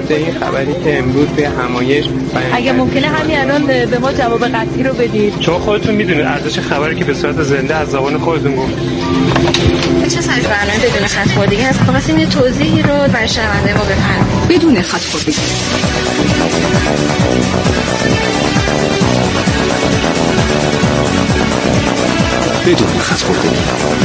ضد این خبری که امروز به همایش اگه ممکنه همین الان به ما جواب قطعی رو بدید، چون خودتون میدونید ارزش خبری که به صورت زنده از زبان خودتون گفت. چه سایز برنامه بدون خط خوردگی هست؟ خواستیم یه توضیحی رو برای شنونده ما بفرمایید. بدون خط خوردگی. بدون خط خوردگی.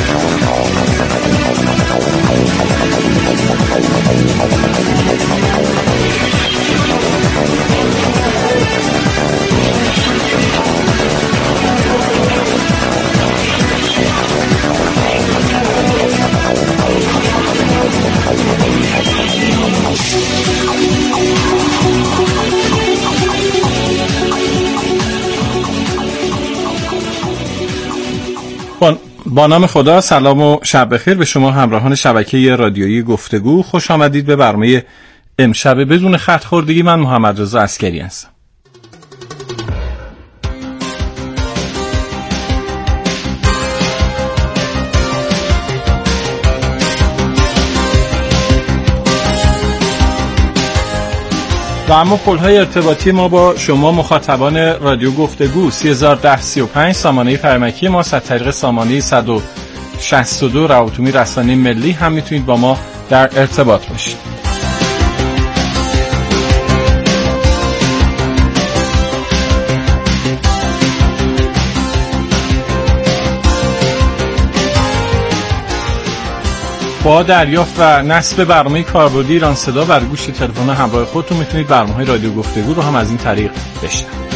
با نام خدا، سلام و شب بخیر به شما همراهان شبکه رادیویی گفتگو. خوش آمدید به برنامه امشب بدون خط خوردگی. من محمد رضا عسکری هستم. و اما پل‌های ارتباطی ما با شما مخاطبان رادیو گفتگو 301035 سامانه فرمکی ما، از طریق سامانه 162 روابط رسانه ملی هم میتونید با ما در ارتباط باشید. با دریافت و نصب برنامه کاربردی ایران صدا بر گوش تلفن همراه خودتون میتونید برنامه رادیو گفتگو رو هم از این طریق بشنوید.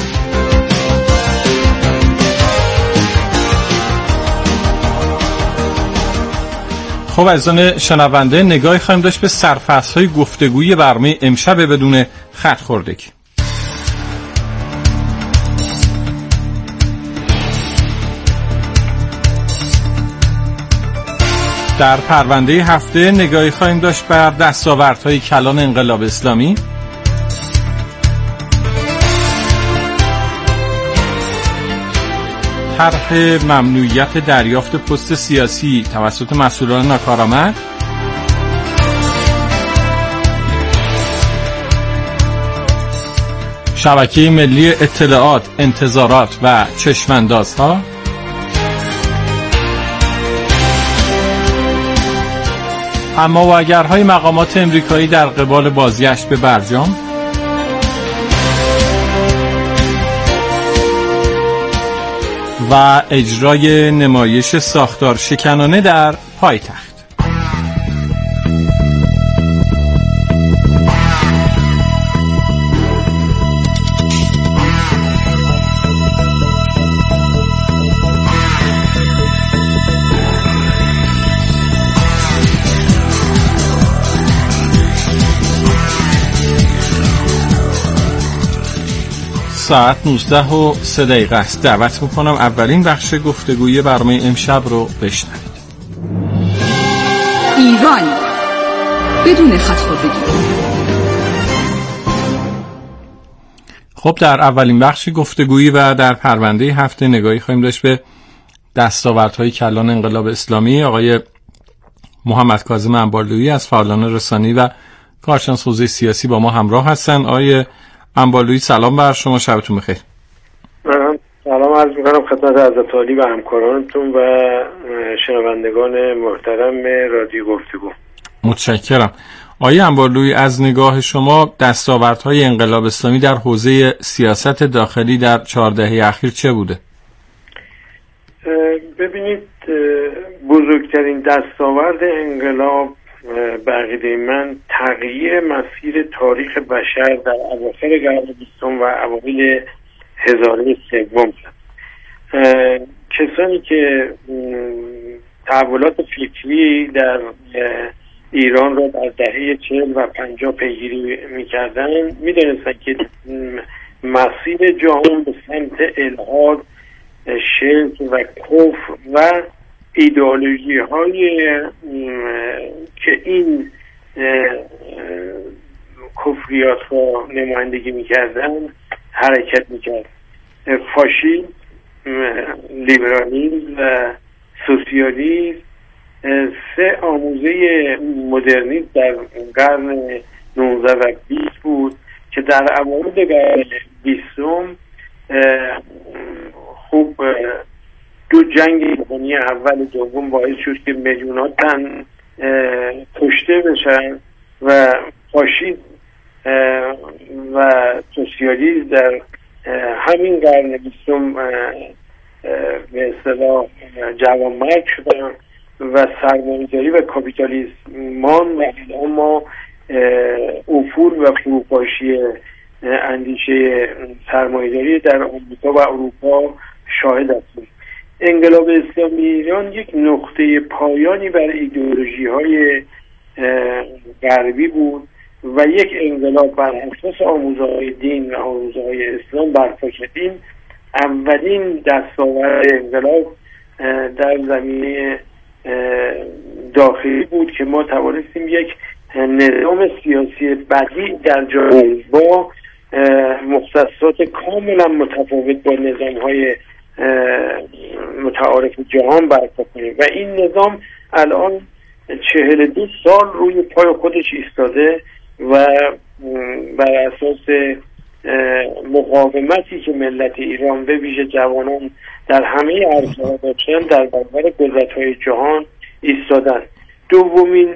خب عزیزان شنونده، نگاهی خواهیم داشت به سرفصل‌های گفتگویی برنامه امشب بدون خط خوردگی. در پرونده هفته نگاهی خواهیم داشت بر دستاوردهای کلان انقلاب اسلامی. طرح ممنوعیت دریافت پست سیاسی توسط مسئولان ناکارآمد. شبکه ملی اطلاعات، انتظارات و چشماندازها. اما و اگرهای مقامات امریکایی در قبال بازگشت به برجام. و اجرای نمایش ساختار شکنانه در پایتخت. ساعت 19:03 است. دعوت میکنم اولین بخش گفتگوی برنامه امشب رو بشنوید. ایران بدون خط خوردگی. خب در اولین بخش گفتگویی و در پرونده هفته نگاهی خواهیم داشت به دستاوردهای کلان انقلاب اسلامی. آقای محمد کاظم انبارلویی از فعالان رسانه‌ای و کارشناس حوزه سیاسی با ما همراه هستند. آقای انبارلویی سلام بر شما، شبتون بخیر. سلام عرض میکنم خدمت حضرت عالی و همکارانتون و شنوندگان محترم رادیو گفتگو. متشکرم. آقای انبارلویی، از نگاه شما دستاوردهای انقلاب اسلامی در حوزه سیاست داخلی در 4 دهه اخیر چه بوده؟ ببینید، بزرگترین دستاورد انقلاب به عقیده من تغییر مسیر تاریخ بشر در اواخر قرن 20 و اوایل هزاره سوم شد. کسانی که تحولات فکری در ایران را در دهه 40 و 50 پیگیری می‌کردند می‌دانستند که مسیر جهان به سمت الحاد، شرک و کفر و ایدئولوژی های که این کفریات را نمایندگی میکردن حرکت میکرد. فاشیسم، لیبرالیسم و سوسیالیسم 3 آموزه مدرنیسم در قرن 19 و 20 بود که در اوایل قرن 20 خوب دو جنگ جهانی اول و دوم باعث شد که میلیون‌ها تن کشته بشن و فاشیسم و سوسیالیسم در همین قرن 20 به اصطلاح جوانمرگ شدن و سرمایه‌داری و کاپیتالیسم و اما افول و فروپاشی اندیشه سرمایه‌داری در آمریکا و اروپا شاهد هستیم. انقلاب اسلامی ایران یک نقطه پایانی بر ایدئولوژی‌های غربی بود و یک انقلاب بر اساس آموزه‌های دین و آموزه‌های اسلام برپا شدیم. اولین دستاورد انقلاب در زمینه داخلی بود که ما توانستیم یک نظام سیاسی بدیع در جامعه با مختصات کاملا متفاوت با نظام‌های متعارف جهان برپا کنیم و این نظام الان 42 سال روی پای خودش ایستاده و بر اساس مقاومتی که ملت ایران به ویژه جوانان در همه عرصه‌ها داشتن در برابر قدرت‌های جهان ایستادن. دومین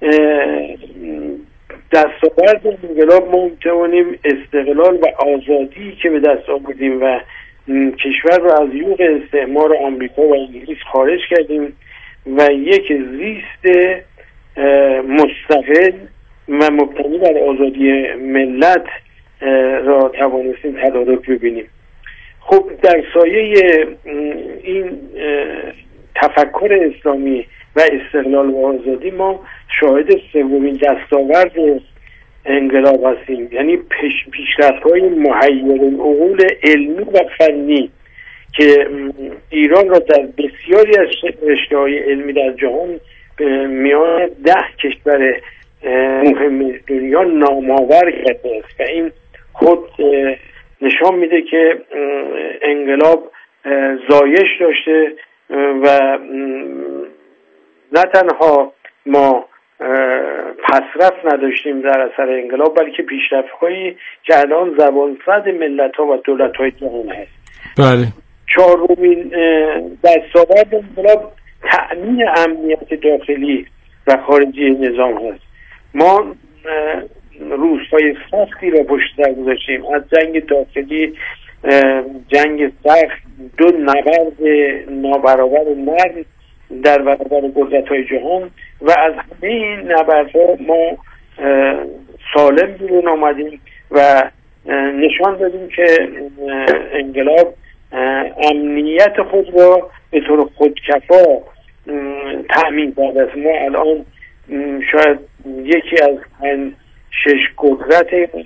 دستاورد انقلاب ما می‌توانیم استقلال و آزادی که به دست آوردیم و کشور را از یوغ استعمار آمریکا و انگلیس خارج کردیم و یک زیست مستقل و مبتنی بر آزادی ملت را توانستیم تدارک ببینیم. خب در سایه این تفکر اسلامی و استقلال و آزادی ما شاهد سومین دستاورد انقلاب هستیم، یعنی پیشرفت‌های محیر العقول علمی و فنی که ایران را در بسیاری از رشته‌های علمی در جهان میان 10 کشور مهم دنیا نامآور کرده است و این خود نشان میده که انقلاب زایش داشته و نه تنها ما پسرفت نداشتیم در اثر انقلاب بلکه پیشرفت‌هایی که الان زبان‌زد ملت‌ها و دولت‌های جهان هست. بله. چهارمین دستاورد انقلاب تأمین امنیت داخلی و خارجی نظام هست. ما روزهای سختی را پشت سر گذاشتیم، از جنگ داخلی، جنگ سخت، دو نبرد نابرابر و نرم در برابر قدرت‌های جهان و از همه این نبردها ما سالم بیرون آمدیم و نشان دادیم که انقلاب امنیت خود را به طور خودکفا تأمین کرده است. ما الان شاید یکی از 6 قدرت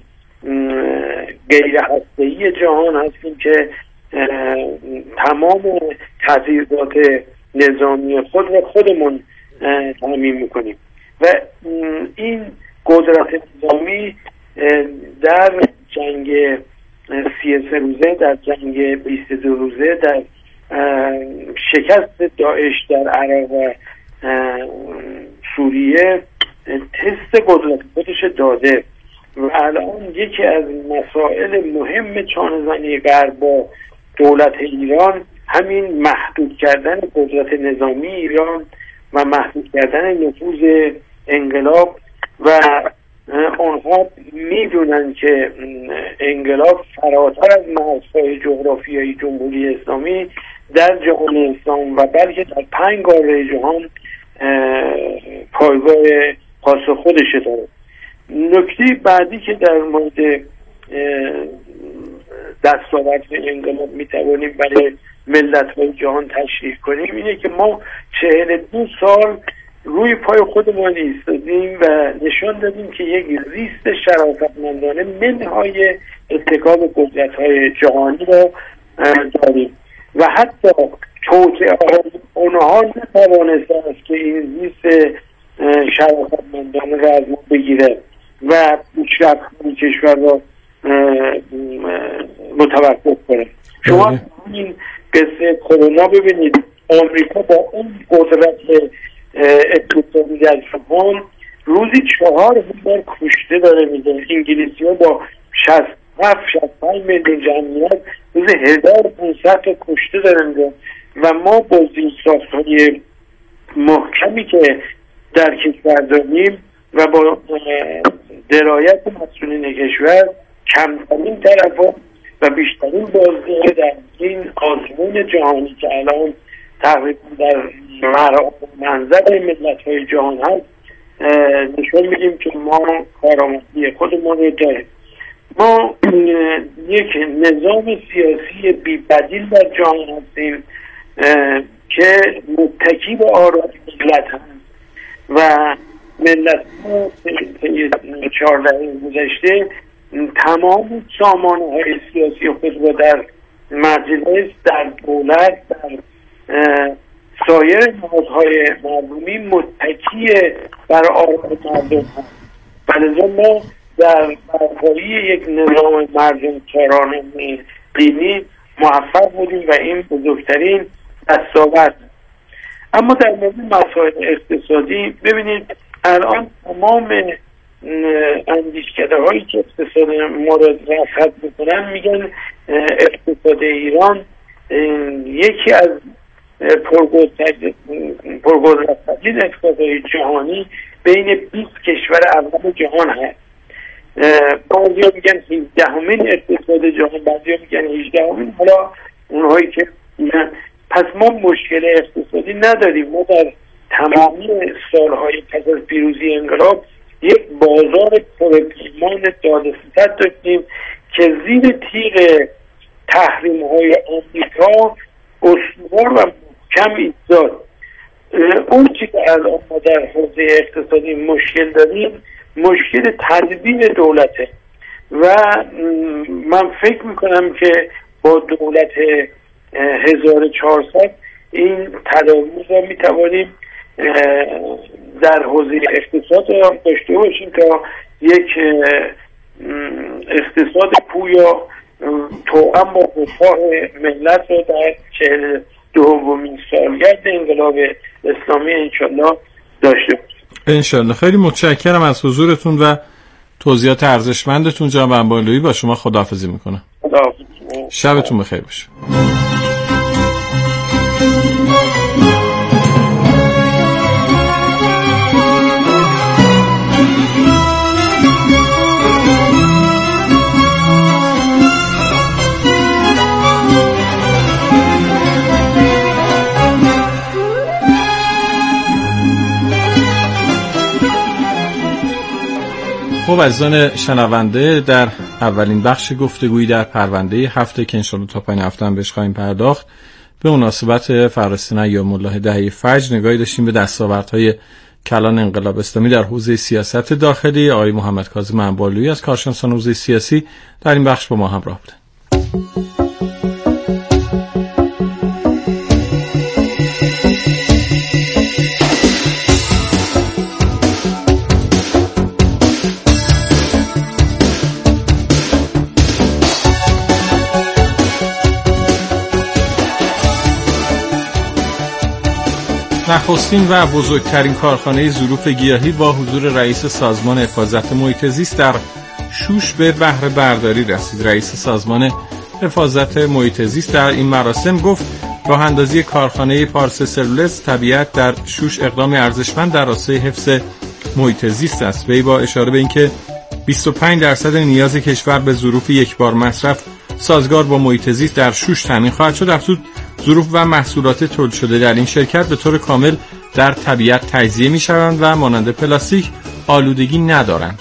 غیر هسته‌ای جهان هستیم که تمام تجهیزات نظامی خود را خودمون تامین میکنیم و این قدرت نظامی در جنگ 33 روزه، در جنگ 22 روزه، در شکست داعش در عراق و سوریه تست قدرت خودش داده و الان یکی از مسائل مهم چانه‌زنی غرب با دولت ایران همین محدود کردن قدرت نظامی ایران و محدود کردن نفوذ انقلاب و آنها میدونن که انقلاب فراتر از مرزهای جغرافیایی جمهوری اسلامی در جهان اسلام و بلکه در 5 قاره جهان پایگاه خاص خودش داره. نکته بعدی که در مورد دستاورد انقلاب میتوانیم برای ملت‌های جهان تشریح کنیم اینه که ما 42 سال روی پای خودمان ایستادیم و نشان دادیم که یک زیست شرافتمندانه منهای اتکاب قدرت‌های جهانی را داریم و حتی توطئه اونها نتوانسته است که این زیست شرافتمندانه را از ما بگیره و پیشرفت کشور را متوقف کنه. شما این قصه کرونا ببینید، آمریکا با اون قدرت اقتصادی در جهان روزی 4,000 کشته داره میده. انگلیسی ها با 67-65 میلیون جمعیت روزی 1,500 تا کشته داره میده و ما با زیرساخت‌های محکمی که در کشور داریم و با درایت مسئولین کشور کمترین تلفات و بیشترین بازدهی در این آزمون جهانی که الان تقریبا در منظر ملت‌های جهان هست نشون میدیم که ما کارآمدی خودمون رو داریم. ما یک نظام سیاسی بی بدیل در جهان هستیم که متکی به آراء ملت هست و ملت ها 14 گذشته تمام سامانه های سیاسی خود را در مجلس، در دولت، در سایر نهادهای مردمی متکی بر آراء مردم هست. بلکه ما در برپایی یک نظام مردم کارانه دینی موفق بودیم و این بزرگترین دستاورد. اما در مورد مسائل اقتصادی ببینید الان تمام اندیشکده هایی که اقتصاد ما را رصد میکنن میگن اقتصاد ایران یکی از پرقدرت‌ترین اقتصادهای جهانی بین 20 کشور اول جهان هست. بعضیا میگن 17مین اقتصاد جهان، بعضیا میگن 18مین. حالا اونهایی که پس ما مشکل اقتصادی نداریم. ما در تمامی سالهای پس از پیروزی انقلاب یک بازار پرپیمان داده‌ستد داشتیم که زیر تیغ تحریم‌های آمریکا استوار و محکم ایستاد. اون چی که الان ما در حوزه اقتصادی مشکل داریم مشکل تدبیر دولته و من فکر میکنم که با دولت 1400 این تدابیر را میتوانیم در حوزه اقتصاد را داشته باشیم تا یک اقتصاد پویا توأم با رفاه ملت را در 42مین سالگرد انقلاب اسلامی انشالله داشته باشیم. انشالله. خیلی متشکرم از حضورتون و توضیحات ارزشمندتون. جناب انبارلویی، با شما خداحافظی میکنم. خداحافظ. شبتون بخیر باشه. خب عزیزان شنونده، در اولین بخش گفتگویی در پرونده هفته که انشاءالله تا پایین هفته هم بهش خواهیم پرداخت به مناسبت فرستن ایام الله دهه فجر نگاهی داشتیم به دستاوردهای کلان انقلاب اسلامی در حوزه سیاست داخلی. آقای محمد کاظم انبارلویی از کارشناسان حوزه سیاسی در این بخش با ما همراه بودند. نخستین و بزرگترین کارخانه ظروف گیاهی با حضور رئیس سازمان حفاظت محیط زیست در شوش به بهره برداری رسید. رئیس سازمان حفاظت محیط زیست در این مراسم گفت راه اندازی کارخانه پارس سلولز طبیعت در شوش اقدام ارزشمند در راستای حفظ محیط زیست است. وی با اشاره به اینکه 25% نیاز کشور به ظروف یکبار مصرف سازگار با محیط زیست در شوش تامین خواهد شد، افزود ظروف و محصولات تولید شده در این شرکت به طور کامل در طبیعت تجزیه می‌شوند و مانند پلاستیک آلودگی ندارند.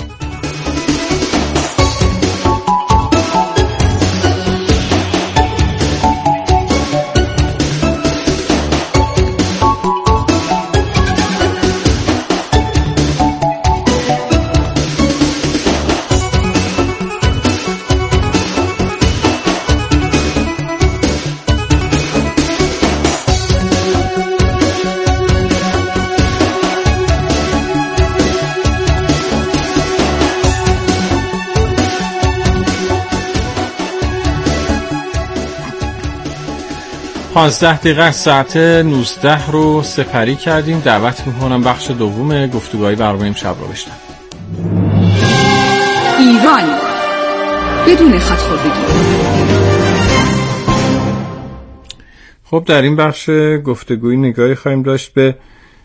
15 دقیقه از ساعت 19 رو سپری کردیم. دعوت میکنم بخش دوم گفتگوهای برنامه امشب رو بشنوید. ایران بدون خط‌خوردگی. خب در این بخش گفتگوی نگاهی خواهیم داشت به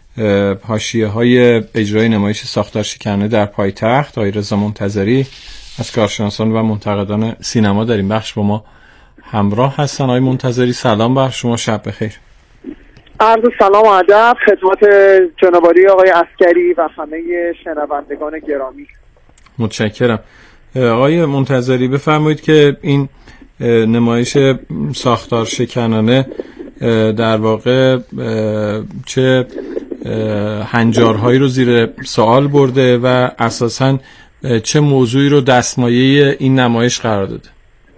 حاشیه‌های اجرای نمایش ساختار شکنانه در پایتخت. آقای رضا منتظری از کارشناسان و منتقدان سینما در این بخش با ما همراه هستن. آقای منتظری سلام بر شما، شب بخیر. عرض سلام و ادب خدمت جناب عالی آقای عسکری و همه شنوندگان گرامی. متشکرم. آقای منتظری بفرمایید که این نمایش ساختار شکنانه در واقع چه هنجارهایی رو زیر سوال برده و اساساً چه موضوعی رو دستمایه این نمایش قرار داده؟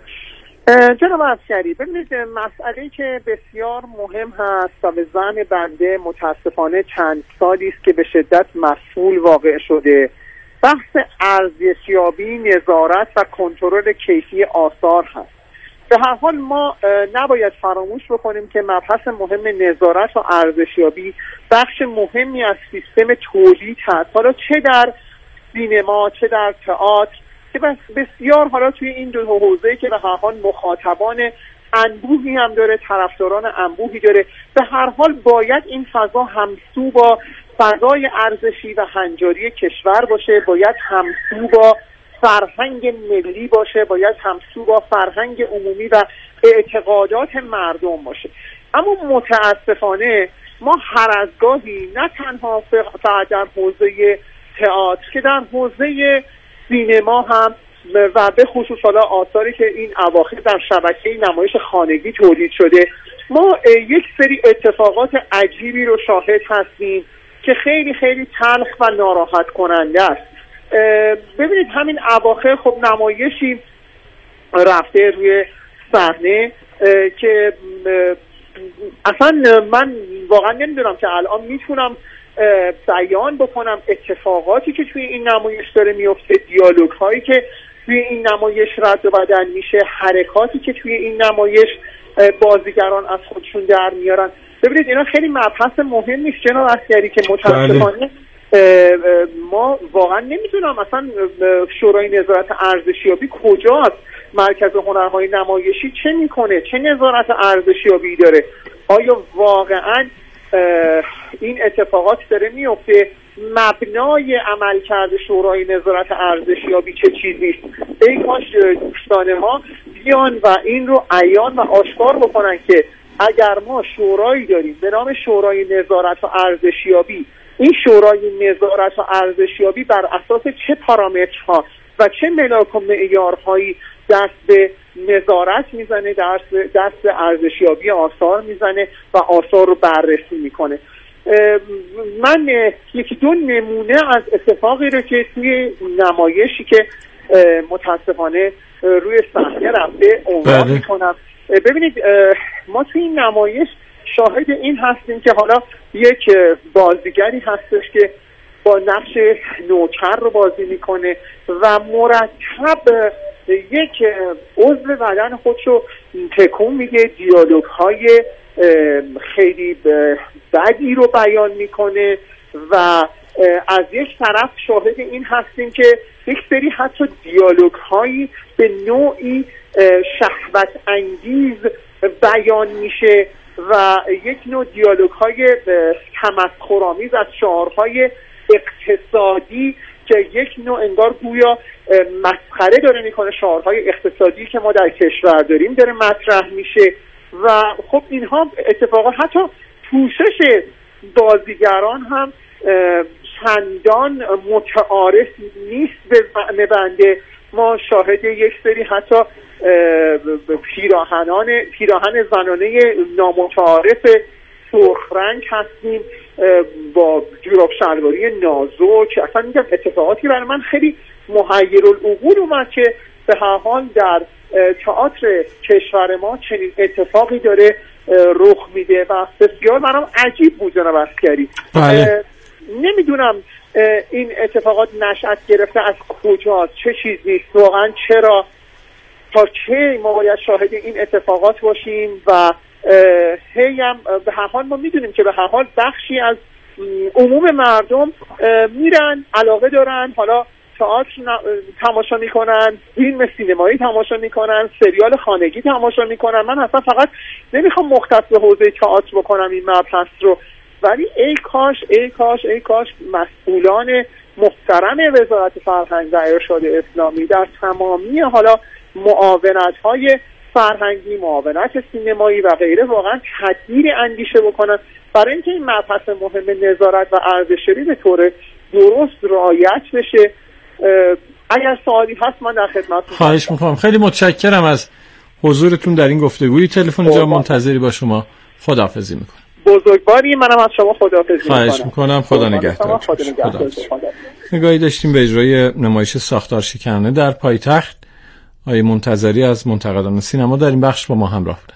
جناب عسکری، ببینید مسئله‌ای که بسیار مهم هست و به ذهن بنده متاسفانه چند سالی است که به شدت مفعول واقع شده، بحث ارزشیابی، نظارت و کنترل کیفی آثار هست. به هر حال ما نباید فراموش بکنیم که مبحث مهم نظارت و ارزشیابی بخش مهمی از سیستم تولید هست، حالا چه در سینما چه در تئاتر، که بسیار حالا توی این دو حوزه‌ای که به هر حال مخاطبان انبوهی هم داره، طرفداران انبوهی داره، به هر حال باید این فضا همسو با فضای ارزشی و هنجاری کشور باشه، باید همسو با فرهنگ ملی باشه، باید همسو با فرهنگ عمومی و اعتقادات مردم باشه. اما متاسفانه ما هر از گاهی نه تنها فقط در حوزه تئاتر که در حوزه سینما هم و به خصوص حالا آثاری که این اواخر در شبکه نمایش خانگی تولید شده، ما یک سری اتفاقات عجیبی رو شاهد هستیم که خیلی خیلی تلخ و ناراحت کننده است. ببینید همین اواخر خب نمایشی رفته روی صحنه که اصلا من واقعا نمیدونم که الان میتونم بیان بکنم اتفاقاتی که توی این نمایش داره میفته، دیالوگ هایی که توی این نمایش رد و بدل میشه، حرکاتی که توی این نمایش بازیگران از خودشون در میارن. ببینید اینا خیلی مبحث مهم نیست جناب عسکری که متاسفانه ما واقعا نمیدونم اصلا شورای نظارت ارزشیابی کجاست، مرکز هنرهای نمایشی چه میکنه، چه نظارت ارزشیابی داره، آیا واقعا این اتفاقات داره میفته، مبنای عملکرد شورای نظارت ارزشیابی چه چیزیست؟ ای کاش دوستان ما بیان و این رو عیان و آشکار بکنن که اگر ما شورایی داریم به نام شورای نظارت و ارزشیابی، این شورای نظارت و ارزشیابی بر اساس چه پارامترها و چه ملاک و معیارهایی دست به نظارت میزنه، دست به ارزشیابی آثار میزنه و آثار رو بررسی میکنه. من یکی دو نمونه از اتفاقی رو که توی نمایشی که متاسفانه روی صحنه رفته عنوان میکنم. ببینید ما توی این نمایش شاهد این هستیم که حالا یک بازیگری هستش که با نقش نوکر رو بازی میکنه و مرتب یک عضو بدن خودش رو تکون میده، دیالوگ های خیلی بدی رو بیان میکنه و از یک طرف شاهد این هستیم که یک سری حتی دیالوگ هایی به نوعی شهوت انگیز بیان میشه و یک نوع دیالوگ های تمسخرآمیز از شعارهای اقتصادی که یک نوع انگار گویا مسخره داره میکنه، شعارهای اقتصادی که ما در کشور داریم داره مطرح میشه و خب اینها اتفاقا حتی پوشش بازیگران هم چندان متعارف نیست به معنی بنده. ما شاهد یک سری حتی پیراهن زنانه نامتعارف سرخ رنگ هستیم با جوراب شلواری نازک. اصلا میگم اتفاقاتی برای من خیلی محیرالعقول اومد که به هر حال در تئاتر کشور ما چنین اتفاقی داره رخ میده و بسیار برام عجیب بود جناب عسکری. نمیدونم این اتفاقات نشأت گرفته از کجاست، چه چیزی واقعا، چرا، تا چه ما باید شاهد این اتفاقات باشیم و هی هم به هر حال ما میدونیم که به هر حال بخشی از عموم مردم میرن، علاقه دارن، حالا تئاتر تماشا میکنن، فیلم سینمایی تماشا میکنن، سریال خانگی تماشا میکنن. من اصلا فقط نمیخوام مختص به حوزه تئاتر بکنم این مبحث رو، ولی ای کاش مسئولان محترم وزارت فرهنگ و ارشاد اسلامی در تمامی حالا معاونت‌های فرهنگی، معاونت سینمایی و غیره واقعا تدبیر اندیشه بکنن برای اینکه این مبحث مهم نظارت و ارزش‌شناسی به طور درست رعایت بشه. اگر سوالی هست من در خدمتتون. خواهش میکنم. خیلی متشکرم از حضورتون در این گفتگوی تلفنی. منتظری با شما. خداحافظی میکنم. بزرگواری. منم از شما خداحافظی میکنم. خواهش میکنم. خدا نگهدار. نگاهی داشتیم به اجرای نمایش ساختار شکنانه در پایتخت. آقای منتظری از منتقدان سینما در این بخش با ما همراه بودن.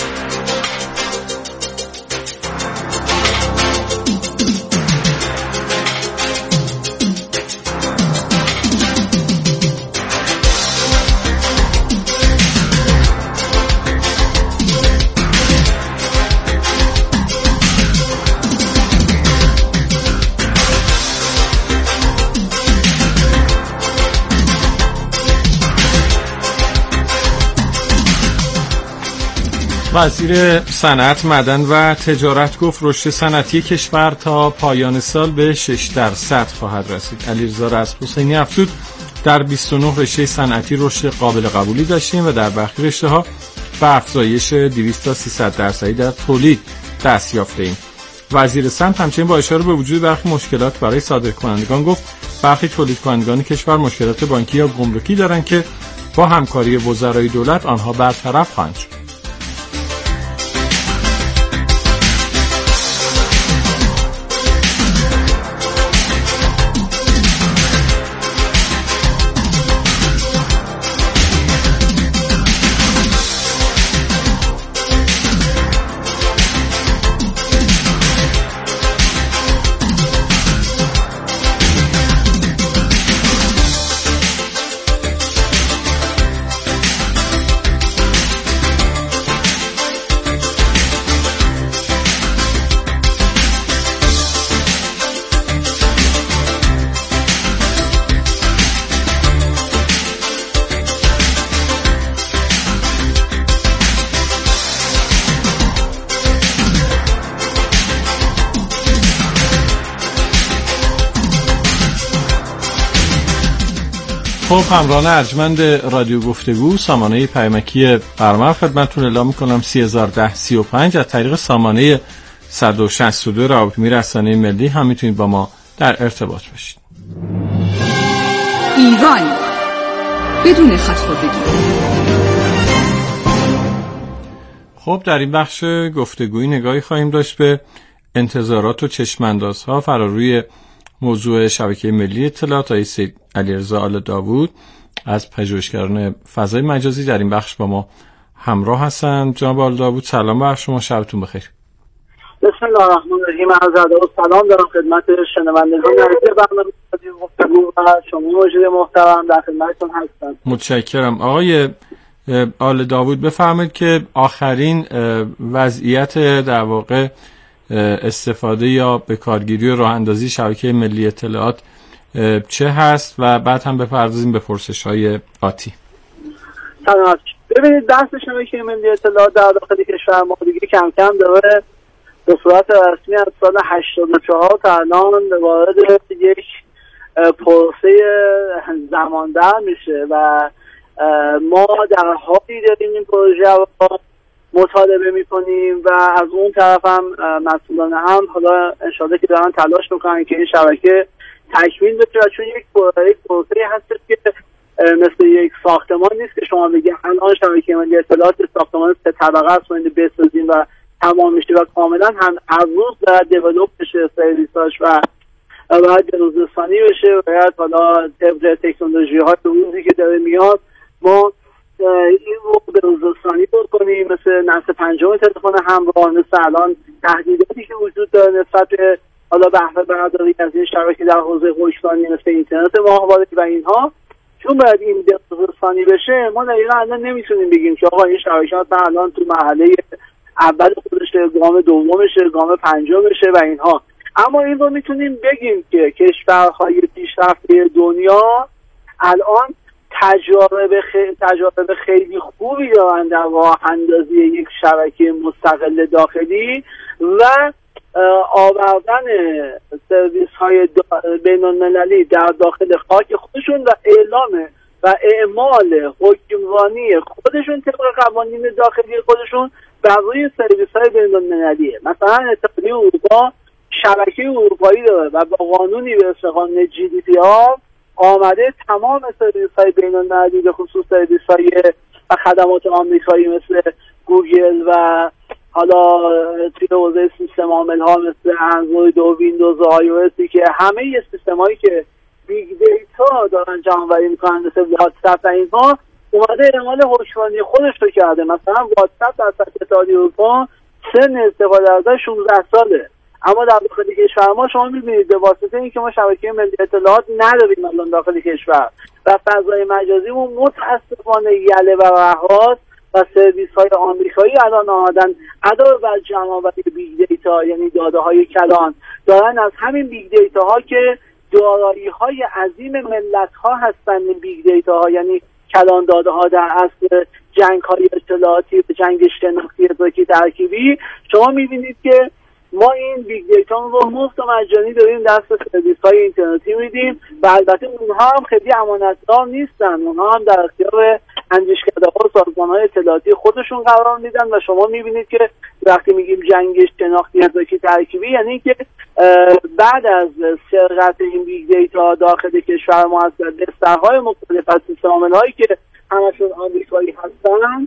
وزیر صنعت، معدن و تجارت گفت رشد صنعتی کشور تا پایان سال به 6% خواهد رسید. علیرضا رزمحسینی افزود در 29 رشته صنعتی رشد قابل قبولی داشتیم و در برخی رشته‌ها به افزایش 200 تا 300% در تولید دست یافته‌ایم. وزیر صنعت همچنین با اشاره به وجود برخی مشکلات برای صادرکنندگان گفت برخی تولیدکنندگان کشور مشکلات بانکی یا گمرکی دارند که با همکاری وزرای دولت آنها برطرف خواهند شد. خب همراهان ارجمند رادیو گفتگو، سامانه پیامکی برنامه خدمتتون اعلام می‌کنم 301035 از طریق سامانه 162 روابط رسانه ملی هم میتونید با ما در ارتباط باشید. ایران بدون خط‌خوردگی. خب در این بخش گفتگویی نگاهی خواهیم داشت به انتظارات و چشم‌اندازها فراروی موضوع شبکه ملی اطلاعات. آقای سید علیرضا آل داوود از پژوهشگران فضای مجازی در این بخش با ما همراه هستند. جناب آل داوود سلام بر شما، شبتون بخیر. بسم الله الرحمن الرحیم. عرض ادب و سلام دارم خدمت شنوندگان عزیز برنامه رادیو گفتگو و شما موجود محترم در خدمتتون هستم. متشکرم. آقای آل داوود بفرمایید که آخرین وضعیت در واقع استفاده یا به کارگیری و راه اندازی شبکه ملی اطلاعات چه هست و بعد هم بپردازیم به پرسش‌های آتی. سلامت. ببینید بحث شبکه ملی اطلاعات در داخل کشور ما دیگه کم کم داره به صورت رسمی از سال 84 تا الان وارد یک پروسه زماندر میشه و ما در حالی داریم این پروژه رو مطالبه میکنیم و از اون طرف هم مسئولان هم حالا انشاءالله که دارن تلاش میکنن که این شبکه تکمیل بشه و چون یک پروسه هست که مثل یک ساختمان نیست که شما بگید الان شبکه ملی اطلاعات ساختمان 3 طبقه است باید بسازیم و تمام میشه و کاملا هم هر روز باید دیولپ بشه سرویساش و باید بروزرسانی بشه و باید حالا طبق تکنولوژی های روزی که داره میاد ما این رو بروزرسانی بکنیم مثل نسل 5 تلفن همراه، مثل الان تهدیداتی که وجود داره نسبت به حالا بهره برداری از این شبکه در حوزه هوشمندی مثل اینترنت ماهواره و اینها. چون باید این بروزرسانی بشه ما در ایران الان نمیتونیم بگیم که آقا این شبکه‌ها الان تو مرحله اول خودشه، گام دومشه، گام پنجمشه و اینها. اما این رو میتونیم بگیم که کشورهای پیشرفته دنیا الان تجارب خیلی خوبی دارن در راه اندازی یک شبکه مستقل داخلی و آوردن سرویس های بین المللی در داخل خاک خودشون و اعلام و اعمال حکمرانی خودشون طبق قوانین داخلی خودشون بر روی سرویس های بین المللیه. مثلا اتحادیه اروپا شبکه اروپایی داره و با قانونی به اسم قانون GDPR آمده تمام سرویس های بین المللی به خصوص سرویس های و خدمات آمریکایی مثل گوگل و حالا توی حوزه سیستم عامل ها مثل اندروید و ویندوز و iOS که همه سیستم هایی که بیگ دیتا دارن جمع‌آوری میکنن مثل واتساپ و اینها اومده اعمال حکمرانی خودش رو کرده. مثلا واتساپ در سطح اتحادیه اروپا سن استفاده ازش 16 ساله، اما در داخل کشور ما شما می‌بینید به واسطه اینکه ما شبکه ملی اطلاعات نداریم الان داخل کشور و فضای مجازیمون متأسفانه یله و رهاست و سرویس‌های آمریکایی الان آمدن علاوه بر جمع‌آوری بیگ دیتا یعنی داده‌های کلان دارن از همین بیگ دیتاها که دارایی‌های عظیم ملت‌ها هستن، این بیگ دیتاها یعنی کلان داده‌ها در اصل جنگ‌های اطلاعاتی و جنگ شناختی ادراکی ترکیبی، شما می‌بینید که ما این بیگ دیتا رو مفت و مجانی داریم دست سرویس‌های اینترنتی میدیم و البته اونها هم خیلی امانتدار نیستن، اونها هم در اختیار اندیشکده‌ها و سازمان‌های اطلاعاتی خودشون قرار میدن و شما می‌بینید که وقتی میگیم جنگ شناختی ادراکی ترکیبی یعنی که بعد از سرقت این بیگ دیتا داخل کشور ما از بسترهای مختلف از سیستم عامل‌هایی که همشون آمریکایی هستن،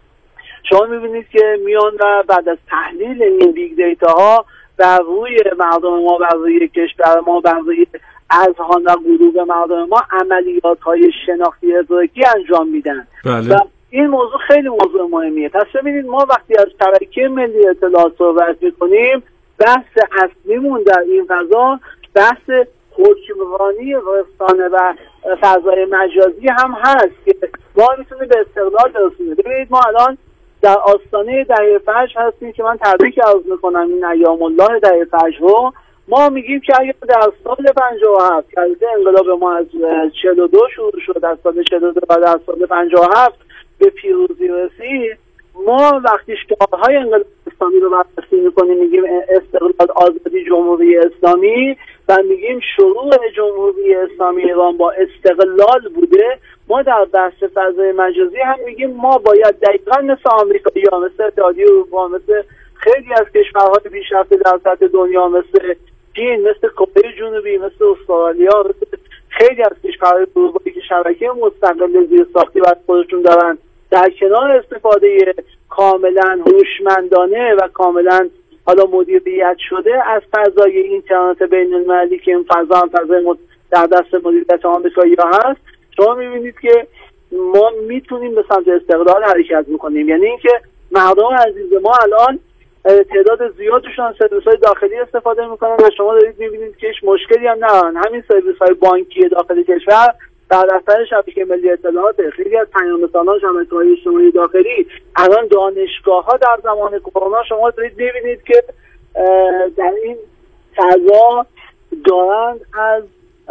شما میبینید که میان و بعد از تحلیل این بیگ دیتا ها بر روی مردم ما، بر روی کشور ما، بر روی اذهان و قلوب مردم ما عملیات های شناختی ادراکی انجام میدن. بله. و این موضوع خیلی موضوع مهمیه. پس ببینید ما وقتی از شبکه ملی اطلاعات صحبت میکنیم بحث اصلیمون در این فضا بحث حکمرانی رسانه و فضای مجازی هم هست که ما میتونیم به استقلال برسونیم. ببینید ما الان در آستانه دهه فجر هستیم که من تبریک عرض میکنم این ایام الله دهه فجر رو. ما میگیم که اگر در سال 57 که انقلاب ما از 42 شروع شد، در سال 42 و در سال 57 به پیروزی رسید، ما وقتی شعارهای انقلاب اسلامی رو بررسی میکنیم میگیم استقلال، آزادی، جمهوری اسلامی و میگیم شروع جمهوری اسلامی ایران با استقلال بوده، ما در بحث فضای مجازی هم میگیم ما باید دقیقاً مثل آمریکایی‌ها، مثل اتحادیه اروپا، مثل خیلی از کشورهای پیشرفته در سطح دنیا مثل چین، مثل کره جنوبی، مثل استرالیا، مثل خیلی از کشورهای اروپایی که شبکه مستقل زیرساختی برای خودشون دارن، در کنار استفاده کاملا هوشمندانه و کاملا حالا مدیریت شده از فضای اینترنت بین المللی که این فضا هم فضای در دست مدیریت آمریکایی‌ها هست، شما می‌بینید که ما میتونیم به سمت استقلال حرکت میکنیم. یعنی اینکه مردم عزیز ما الان تعداد زیادشون از سرویس‌های داخلی استفاده میکنن و شما دارید می‌بینید که هیچ مشکلی هم ندارن. همین سرویس‌های بانکی داخلی کشور در دفتر شبکه ملی اطلاعات، خیلی از پیام‌رسان‌ها، شبکه‌های اجتماعی داخلی، الان دانشگاه‌ها در زمان کرونا شما دارید می‌بینید که در این فضا دارند از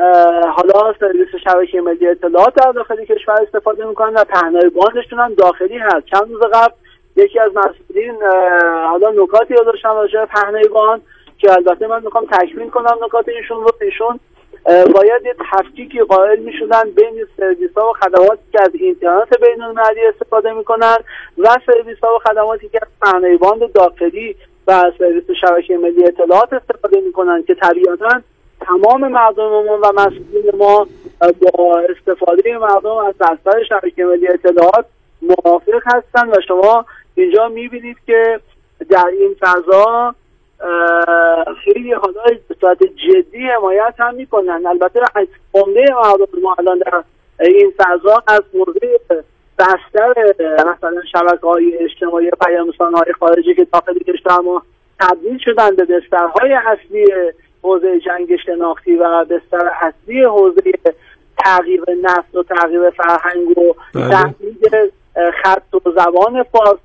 حالا سرویس شبکه ملی اطلاعات در داخلی کشور استفاده میکنن و پهنای باندشون هم داخلی هست. چند روز قبل یکی از مسئولین حالا نکاتی رو داشتن راجع به پهنای باند که البته من میخوام تکمیل کنم نکات ایشون رو. ایشون باید یه تفکیکی قائل میشدن بین سرویس ها و خدماتی که از اینترنت بین المللی استفاده میکنن و سرویس ها و خدماتی که از پهنای باند داخلی و سرویس شبکه ملی اطلاعات استفاده میکنن که طبیعتاً تمام مردم ما و مسئولین ما با استفاده مردم از بستر شبکه ملی اطلاعات موافق هستن و شما اینجا میبینید که در این فضا خیلی حالا به صورت جدی حمایت هم میکنن. البته از عمده مردم ما الان در این فضا از موضوع بستر مثلا شبکه‌های اجتماعی پیام‌رسان‌های خارجی که داخل کشور ما تبدیل شدن به بسترهای اصلی حوزه جنگ شناختی و بستر اصلی حوزه تغییر نسل و تغییر فرهنگ و تحمیل خط و زبان فارسی